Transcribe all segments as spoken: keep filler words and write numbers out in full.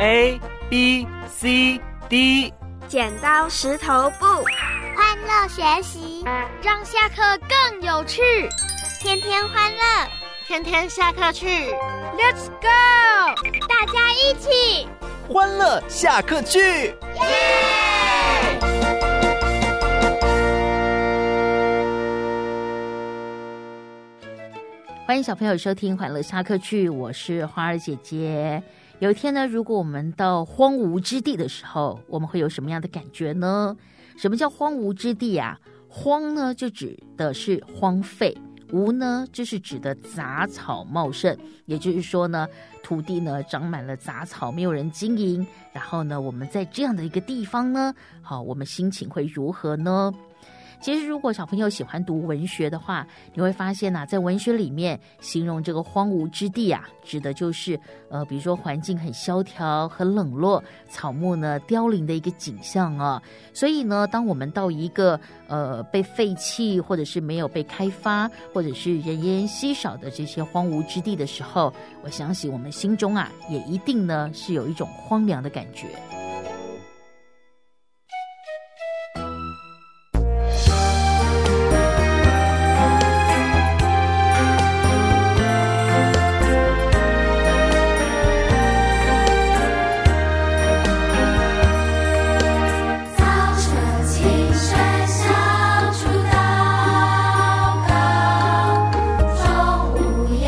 A B C D。 剪刀石头布， 欢乐学习， 让下课更有趣。 天天欢乐， 天天下课去 Let's go！ 大家一起欢乐下课去，耶！ 欢迎小朋友收听欢乐下课去，我是花儿姐姐。有一天呢，如果我们到荒芜之地的时候，我们会有什么样的感觉呢？什么叫荒芜之地啊？荒呢就指的是荒废，无呢就是指的杂草茂盛，也就是说呢，土地呢长满了杂草，没有人经营。然后呢，我们在这样的一个地方呢，好，我们心情会如何呢？其实如果小朋友喜欢读文学的话，你会发现啊，在文学里面形容这个荒芜之地啊，指的就是呃，比如说环境很萧条、很冷落，草木呢凋零的一个景象啊。所以呢，当我们到一个呃被废弃或者是没有被开发，或者是人烟稀少的这些荒芜之地的时候，我相信我们心中啊，也一定呢是有一种荒凉的感觉。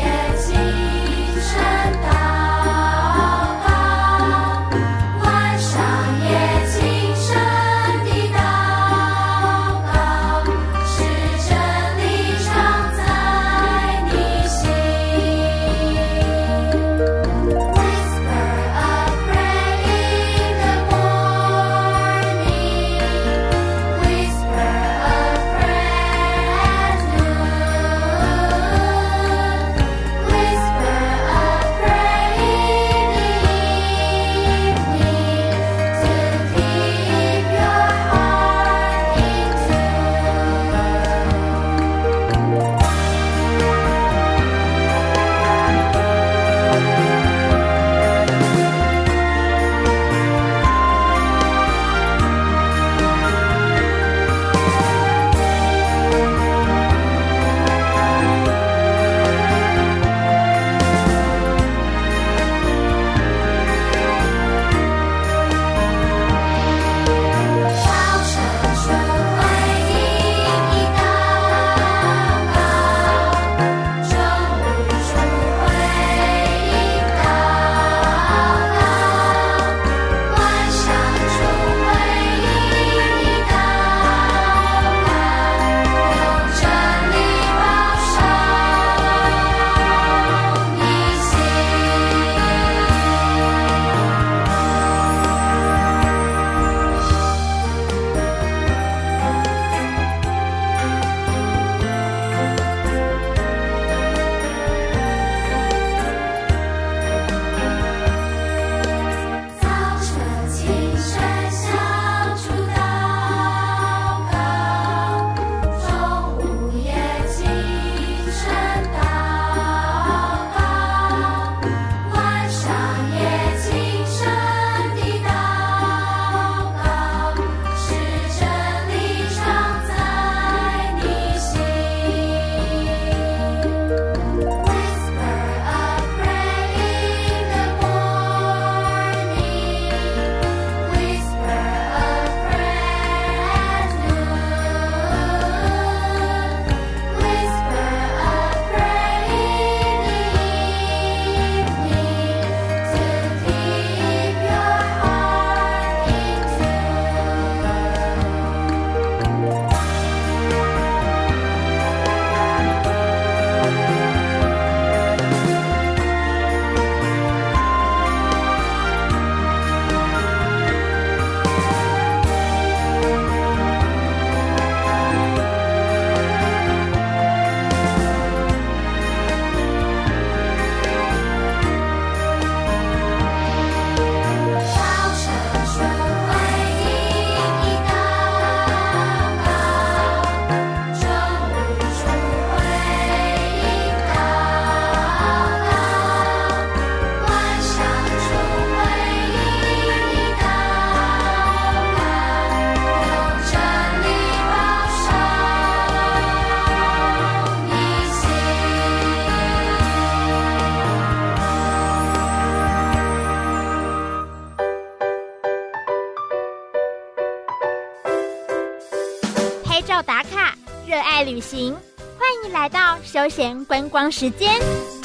晚上热爱旅行，欢迎来到休闲观光时间。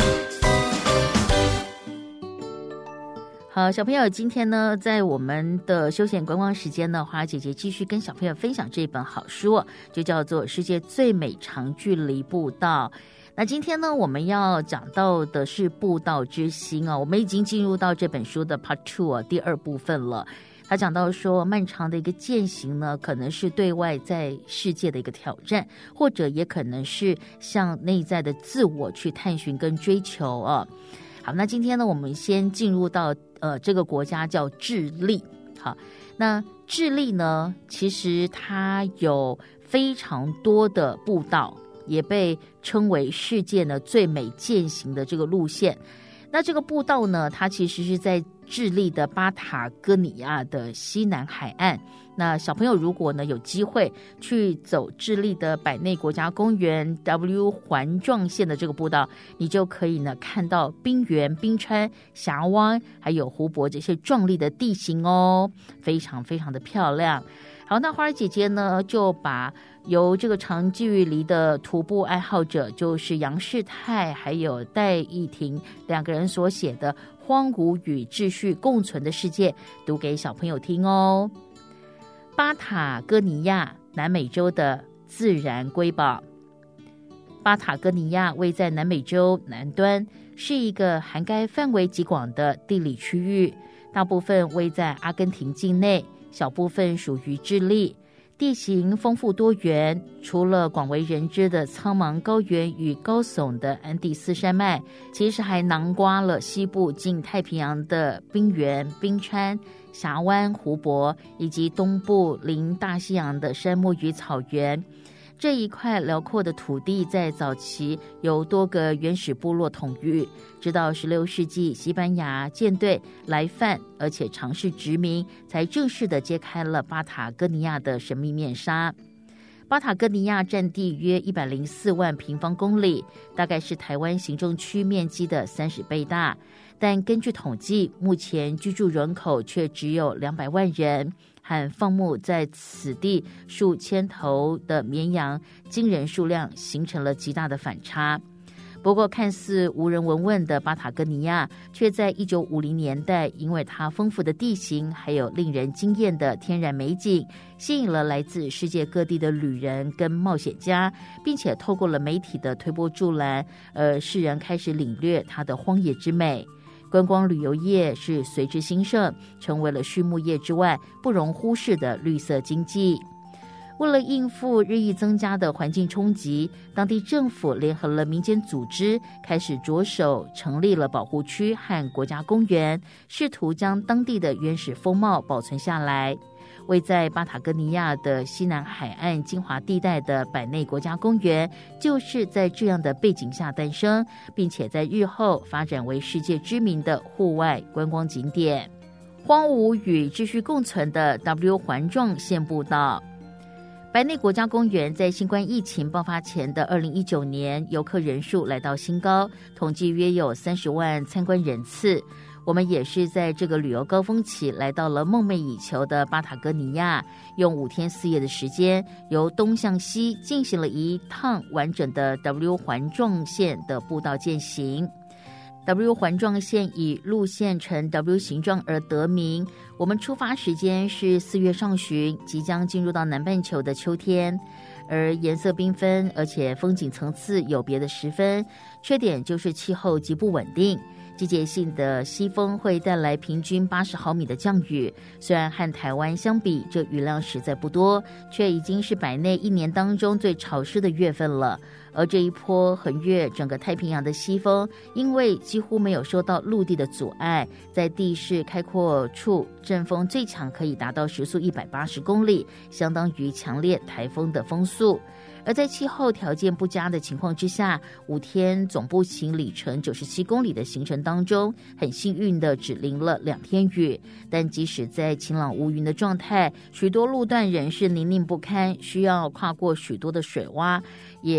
好，小朋友，今天呢，在我们的休闲观光时间呢，花姐姐继续跟小朋友分享这本好书，就叫做《世界最美长距离步道》。那今天呢，我们要讲到的是步道之星啊，我们已经进入到这本书的 Part Two 啊，第二部分了。他讲到说，漫长的一个践行呢，可能是对外在世界的一个挑战，或者也可能是向内在的自我去探寻跟追求啊。好，那今天呢，我们先进入到呃这个国家叫智利。好，那智利呢，其实它有非常多的步道，也被称为世界呢最美践行的这个路线。那这个步道呢，它其实是在智利的巴塔哥尼亚的西南海岸。那小朋友如果呢有机会去走智利的百内国家公园 W 环状线的这个步道，你就可以呢看到冰原、冰川、峡湾还有湖泊这些壮丽的地形哦，非常非常的漂亮。好，那花儿姐姐呢就把由这个长距离的徒步爱好者，就是杨世泰还有戴义婷两个人所写的《荒芜与秩序共存的世界》读给小朋友听哦。巴塔哥尼亚，南美洲的自然瑰宝。巴塔哥尼亚位在南美洲南端，是一个涵盖范围极广的地理区域，大部分位在阿根廷境内，小部分属于智利。地形丰富多元，除了广为人知的苍茫高原与高耸的安第斯山脉，其实还囊括了西部近太平洋的冰原、冰川、峡湾、湖泊，以及东部临大西洋的山漠与草原。这一块辽阔的土地在早期由多个原始部落统御，直到十六世纪西班牙舰队来犯，而且尝试殖民，才正式的揭开了巴塔哥尼亚的神秘面纱。巴塔哥尼亚占地约一百零四万平方公里，大概是台湾行政区面积的三十倍大，但根据统计，目前居住人口却只有两百万人，和放牧在此地数千头的绵羊惊人数量形成了极大的反差。不过看似无人闻问的巴塔哥尼亚，却在一九五零年代因为它丰富的地形还有令人惊艳的天然美景，吸引了来自世界各地的旅人跟冒险家，并且透过了媒体的推波助澜，而世人开始领略它的荒野之美。观光旅游业是随之兴盛，成为了畜牧业之外不容忽视的绿色经济。为了应付日益增加的环境冲击，当地政府联合了民间组织，开始着手成立了保护区和国家公园，试图将当地的原始风貌保存下来。位在巴塔哥尼亚的西南海岸精华地带的百内国家公园，就是在这样的背景下诞生，并且在日后发展为世界知名的户外观光景点。荒芜与秩序共存的 W 环状线步道。百内国家公园在新冠疫情爆发前的二零一九年，游客人数来到新高，统计约有三十万参观人次。我们也是在这个旅游高峰期来到了梦寐以求的巴塔哥尼亚，用五天四夜的时间，由东向西进行了一趟完整的 W 环状线的步道践行。W 环状线以路线呈 W 形状而得名。我们出发时间是四月上旬，即将进入到南半球的秋天，而颜色缤纷，而且风景层次有别的十分。缺点就是气候极不稳定，季节性的西风会带来平均八十毫米的降雨，虽然和台湾相比，这雨量实在不多，却已经是百内一年当中最潮湿的月份了。而这一波横越整个太平洋的西风，因为几乎没有受到陆地的阻碍，在地势开阔处，阵风最强可以达到时速一百八十公里，相当于强烈台风的风速。而在气候条件不佳的情况之下，五天总步行里程九十七公里的行程当中，很幸运的只淋了两天雨。但即使在晴朗无云的状态，许多路段仍是泥泞不堪，需要跨过许多的水洼，也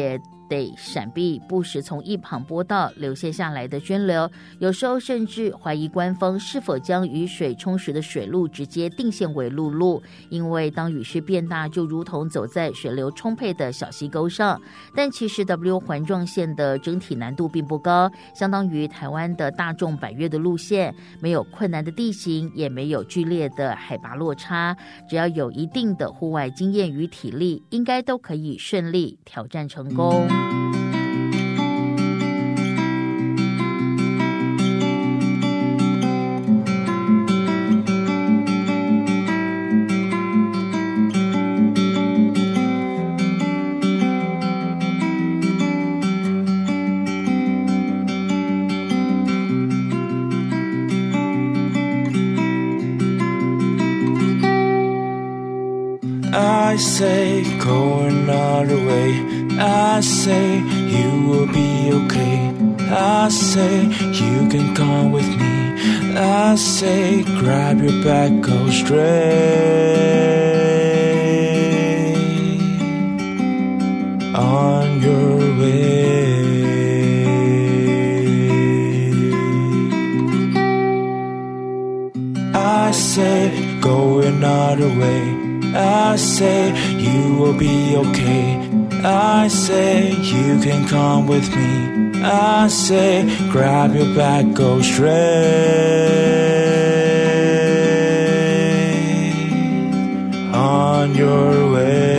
得闪避不时从一旁坡道流泻下来的涓流，有时候甚至怀疑官方是否将雨水充实的水路直接定线为陆路，因为当雨势变大，就如同走在水流充沛的小溪沟上。但其实 W 环状线的整体难度并不高，相当于台湾的大众百岳的路线，没有困难的地形，也没有剧烈的海拔落差，只要有一定的户外经验与体力，应该都可以顺利挑战成功。 I say go another way, I say you will be okay, I say you can come with me, I say grab your bag, go straight on your way. I say go another way, I say you will be okay, I say you can come with me, I say grab your bag, go straight on your way.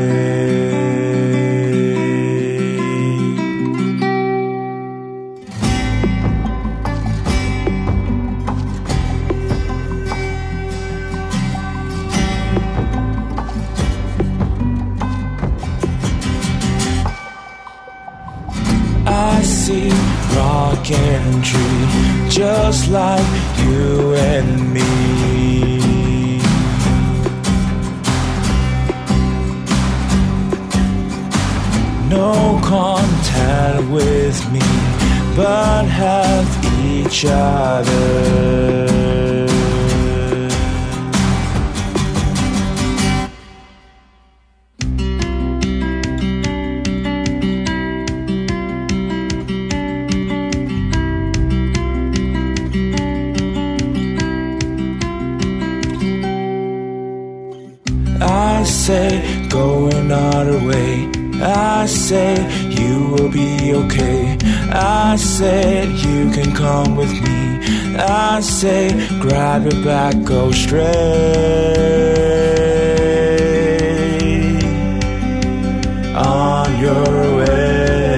I see rock and tree, just like you and me. No contact with me, but have each other. I say go another way, I say you will be okay, I said you can come with me, I say grab your bag, go straight on your way.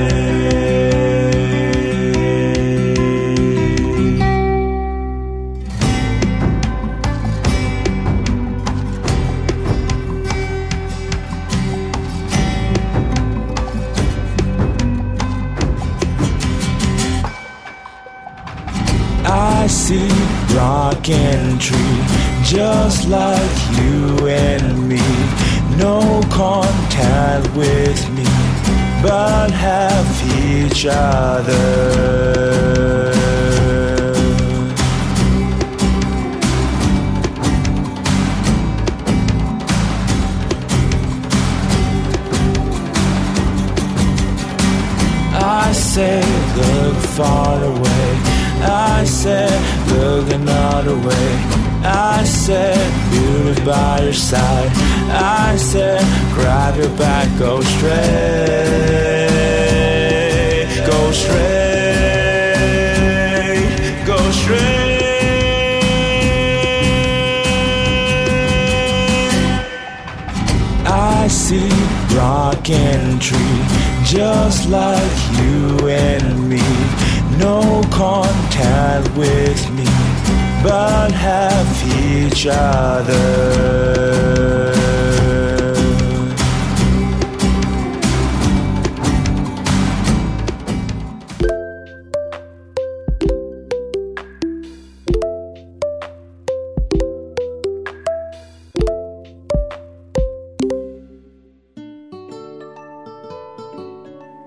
I see rock and tree, just like you and me. No contact with me, but have each other. I say look far away, I said look another way, I said beauty by your side, I said grab your bag, go straight, go straight, go straight. I see rock and tree, just like you and me. No contact with me, but have each other. 好，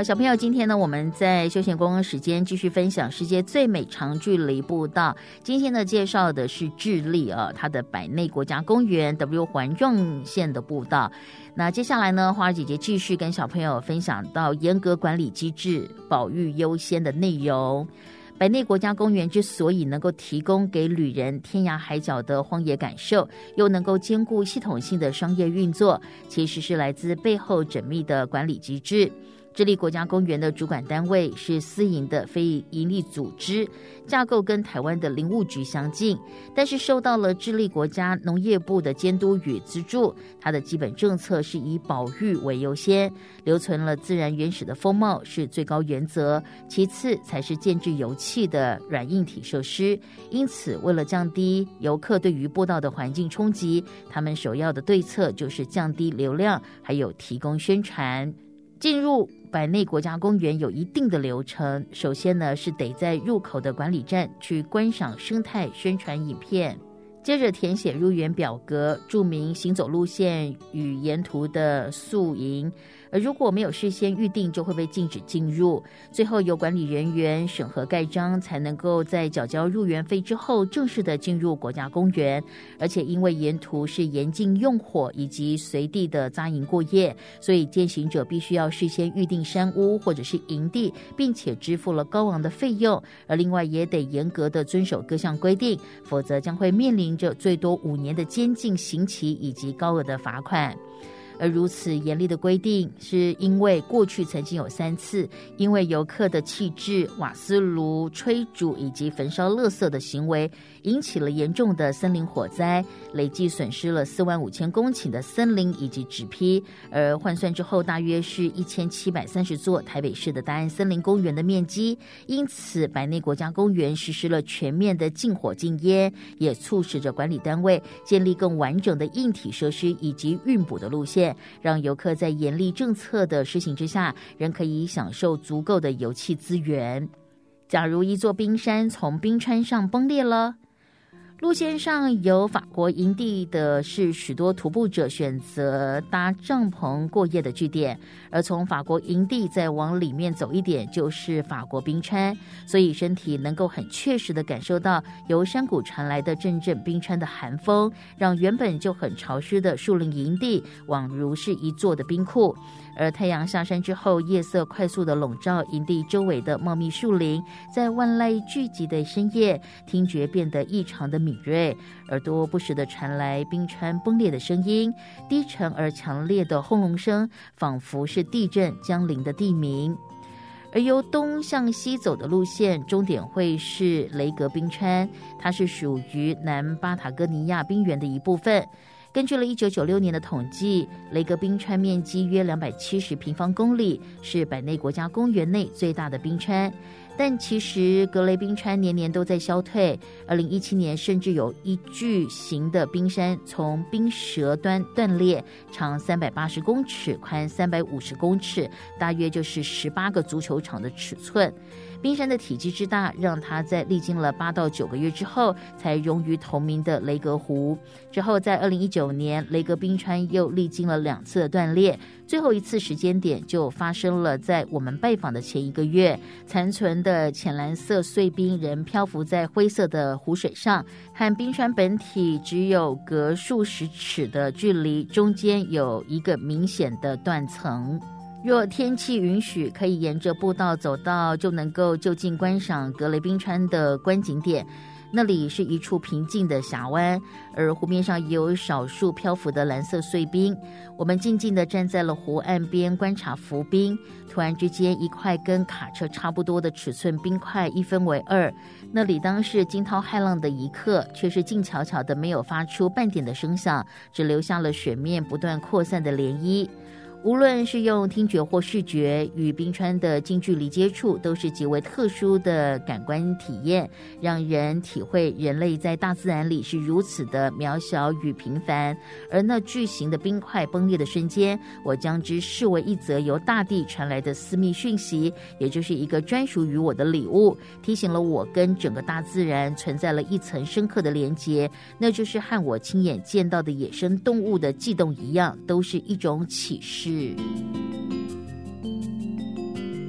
好，小朋友，今天呢，我们在休闲观光时间继续分享世界最美长距离步道。今天呢，介绍的是智利啊，它的百内国家公园 W 环状线的步道。那接下来呢，花儿姐姐继续跟小朋友分享到严格管理机制、保育优先的内容。百内国家公园之所以能够提供给旅人天涯海角的荒野感受，又能够兼顾系统性的商业运作，其实是来自背后缜密的管理机制。智利国家公园的主管单位是私营的非营利组织，架构跟台湾的林务局相近，但是受到了智利国家农业部的监督与资助。它的基本政策是以保育为优先，留存了自然原始的风貌是最高原则，其次才是建置油气的软硬体设施。因此，为了降低游客对于步道的环境冲击，他们首要的对策就是降低流量，还有提供宣传。进入百内国家公园有一定的流程，首先呢是得在入口的管理站去观赏生态宣传影片，接着填写入园表格，注明行走路线与沿途的宿营，而如果没有事先预定，就会被禁止进入。最后由管理人员审核盖章，才能够在缴交入园费之后正式的进入国家公园。而且因为沿途是严禁用火以及随地的扎营过夜，所以践行者必须要事先预定山屋或者是营地，并且支付了高昂的费用，而另外也得严格的遵守各项规定，否则将会面临着最多五年的监禁刑期以及高额的罚款。而如此严厉的规定，是因为过去曾经有三次因为游客的弃置瓦斯炉、炊煮以及焚烧垃圾的行为，引起了严重的森林火灾，累计损失了四万五千公顷的森林以及纸坯，而换算之后大约是一千七百三十座台北市的大安森林公园的面积。因此百内国家公园实施了全面的禁火禁烟，也促使着管理单位建立更完整的硬体设施以及运补的路线，让游客在严厉政策的施行之下，仍可以享受足够的油气资源。假如一座冰山从冰川上崩裂了，路线上有法国营地的是许多徒步者选择搭帐篷过夜的据点，而从法国营地再往里面走一点就是法国冰川，所以身体能够很确实地感受到由山谷传来的阵阵冰川的寒风，让原本就很潮湿的树林营地宛如是一座的冰库。而太阳下山之后，夜色快速地笼罩营地周围的茂密树林，在万籁俱寂的深夜，听觉变得异常的敏锐，耳朵不时地传来冰川崩裂的声音，低沉而强烈的轰隆声，仿佛是地震将临的地鸣。而由东向西走的路线，终点会是雷格冰川，它是属于南巴塔哥尼亚冰原的一部分。根据了一九九六年的统计，雷格冰川面积约两百七十平方公里，是百内国家公园内最大的冰川。但其实格雷冰川年年都在消退，二零一七年甚至有一巨型的冰山从冰舌端断裂，长三百八十公尺，宽三百五十公尺，大约就是十八个足球场的尺寸。冰山的体积之大，让它在历经了八到九个月之后，才融于同名的雷格湖。之后在二零一九年，雷格冰川又历经了两次的断裂，最后一次时间点就发生了在我们拜访的前一个月。残存的浅蓝色碎冰仍漂浮在灰色的湖水上，和冰川本体只有隔数十尺的距离，中间有一个明显的断层。若天气允许，可以沿着步道走到就能够就近观赏格雷冰川的观景点。那里是一处平静的峡湾，而湖面上也有少数漂浮的蓝色碎冰。我们静静地站在了湖岸边观察浮冰，突然之间，一块跟卡车差不多的尺寸冰块一分为二。那里当是惊涛骇浪的一刻，却是静悄悄的，没有发出半点的声响，只留下了水面不断扩散的涟漪。无论是用听觉或视觉，与冰川的近距离接触都是极为特殊的感官体验，让人体会人类在大自然里是如此的渺小与平凡。而那巨型的冰块崩裂的瞬间，我将之视为一则由大地传来的私密讯息，也就是一个专属于我的礼物，提醒了我跟整个大自然存在了一层深刻的连结，那就是和我亲眼见到的野生动物的悸动一样，都是一种启示。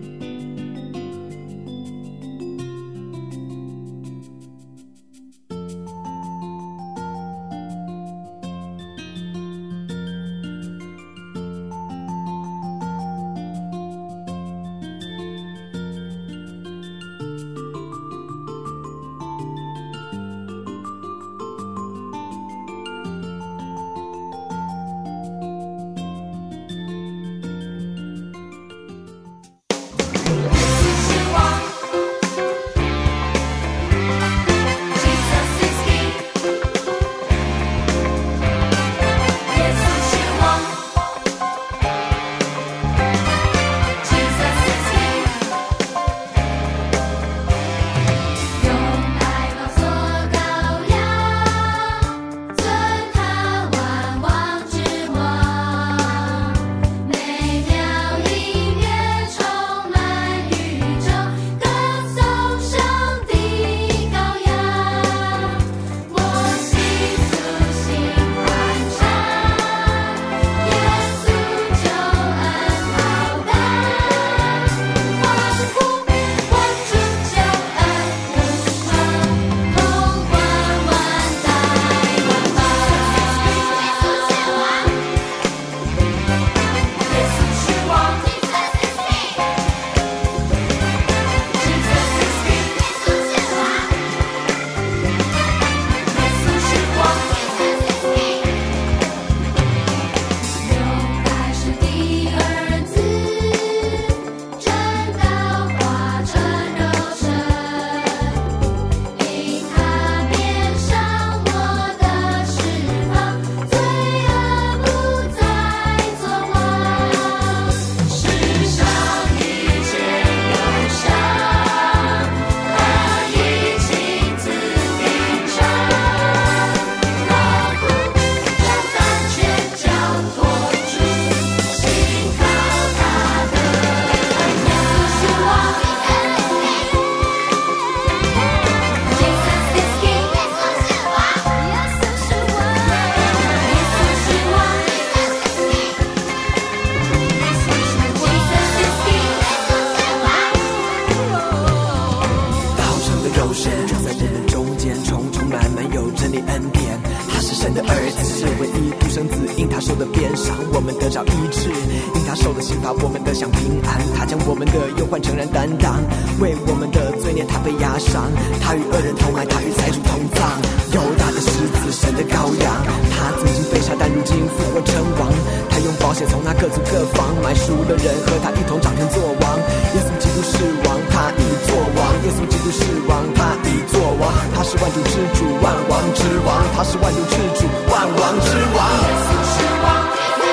神的儿子是唯一独生子，因他受的鞭伤，我们得着医治；因他受的刑罚，我们得享平安。他将我们的忧患诚然担当，为我们的罪孽他被压伤。他与恶人同埋，他与财主同葬。犹大的狮子，神的羔羊，他曾经被杀，但如今复活称王。他用宝血从那各族各方买赎的人，和他一同掌权作王。耶稣基督是王，他已作王；耶稣基督是王，他已作王。他是万主之主，万王之王；他是万主之主，万王之王。耶稣是王。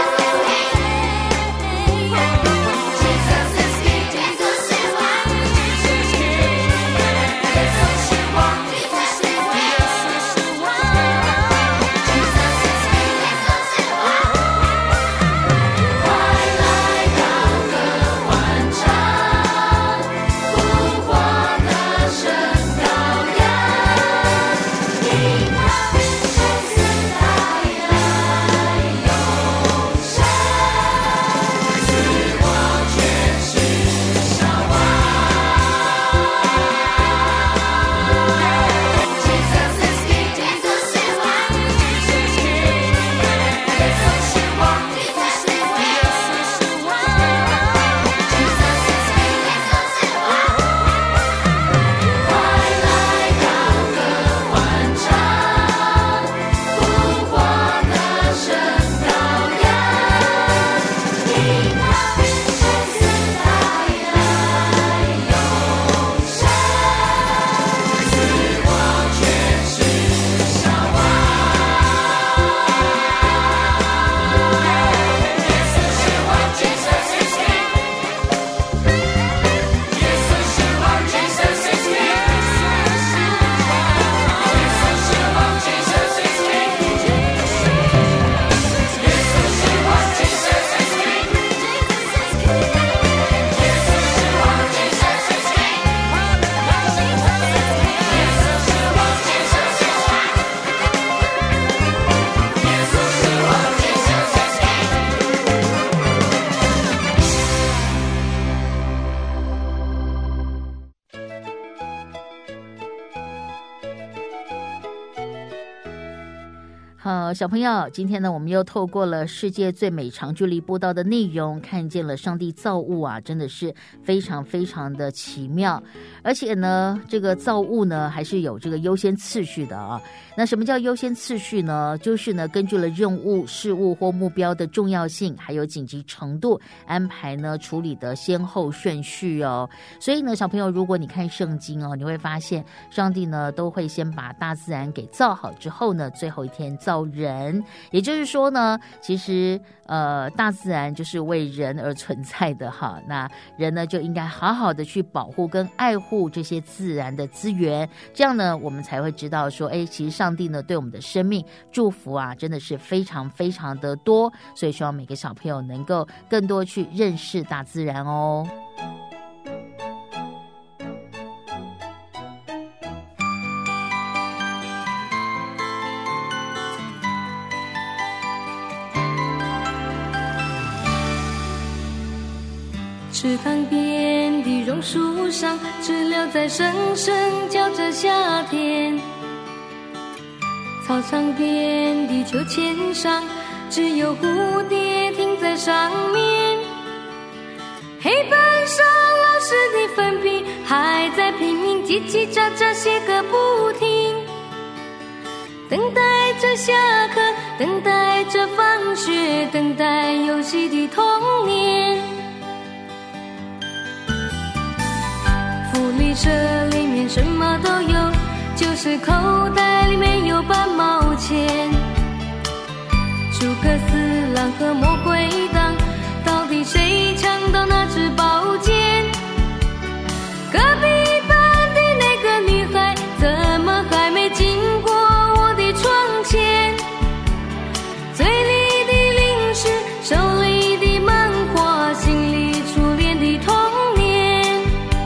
好，小朋友，今天呢，我们又透过了世界最美长距离播道的内容，看见了上帝造物啊，真的是非常非常的奇妙。而且呢，这个造物呢，还是有这个优先次序的啊。那什么叫优先次序呢？就是呢，根据了任务、事务或目标的重要性，还有紧急程度，安排呢处理的先后顺序哦。所以呢，小朋友，如果你看圣经哦，你会发现，上帝呢都会先把大自然给造好之后呢，最后一天造人。也就是说呢，其实呃，大自然就是为人而存在的哈。那人呢，就应该好好的去保护跟爱护这些自然的资源，这样呢，我们才会知道说，哎，其实上帝呢对我们的生命祝福啊，真的是非常非常的多。所以希望每个小朋友能够更多去认识大自然哦。 池塘边的榕树上，知了在声声叫着夏天。操场边的秋千上，只有蝴蝶停在上面。黑板上老师的粉笔还在拼命叽叽喳喳写个不停，等待着下课，等待着放学，等待游戏的童年。福利社里面什么都有，就是口袋里没有半毛钱。诸葛四郎和魔鬼党，到底谁抢到那支宝剑？隔壁班的那个女孩，怎么还没经过我的窗前？嘴里的零食，手里的漫画，心里初恋的童年。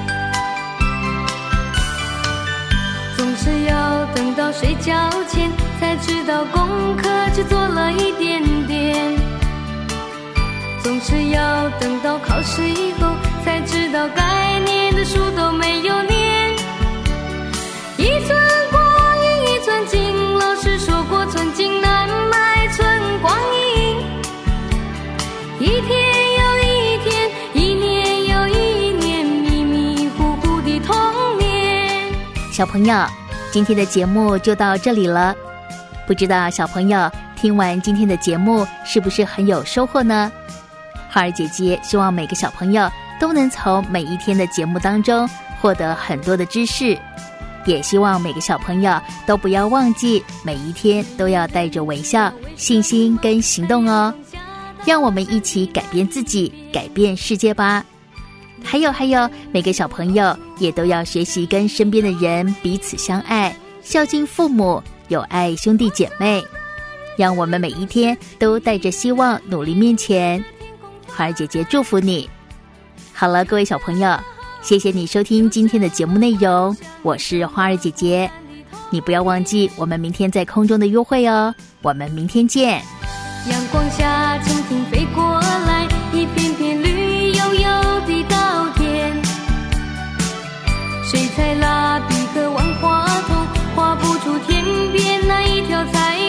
总是要等到睡觉前，才知道功课只做了一点点。总是要等到考试以后，才知道该念的书都没有念。一寸光阴一寸金，老师说过寸金难小朋友，今天的节目就到这里了。不知道小朋友听完今天的节目是不是很有收获呢？花儿姐姐希望每个小朋友都能从每一天的节目当中获得很多的知识，也希望每个小朋友都不要忘记每一天都要带着微笑、信心跟行动哦。让我们一起改变自己，改变世界吧。还有还有，每个小朋友也都要学习跟身边的人彼此相爱，孝敬父母，有爱兄弟姐妹。让我们每一天都带着希望努力面前。花儿姐姐祝福你。好了，各位小朋友，谢谢你收听今天的节目内容，我是花儿姐姐。你不要忘记我们明天在空中的约会哦，我们明天见。 阳光下蜻蜓飞过来，一片片绿油油的稻田，水彩蜡笔和万花筒画不出天边那一条彩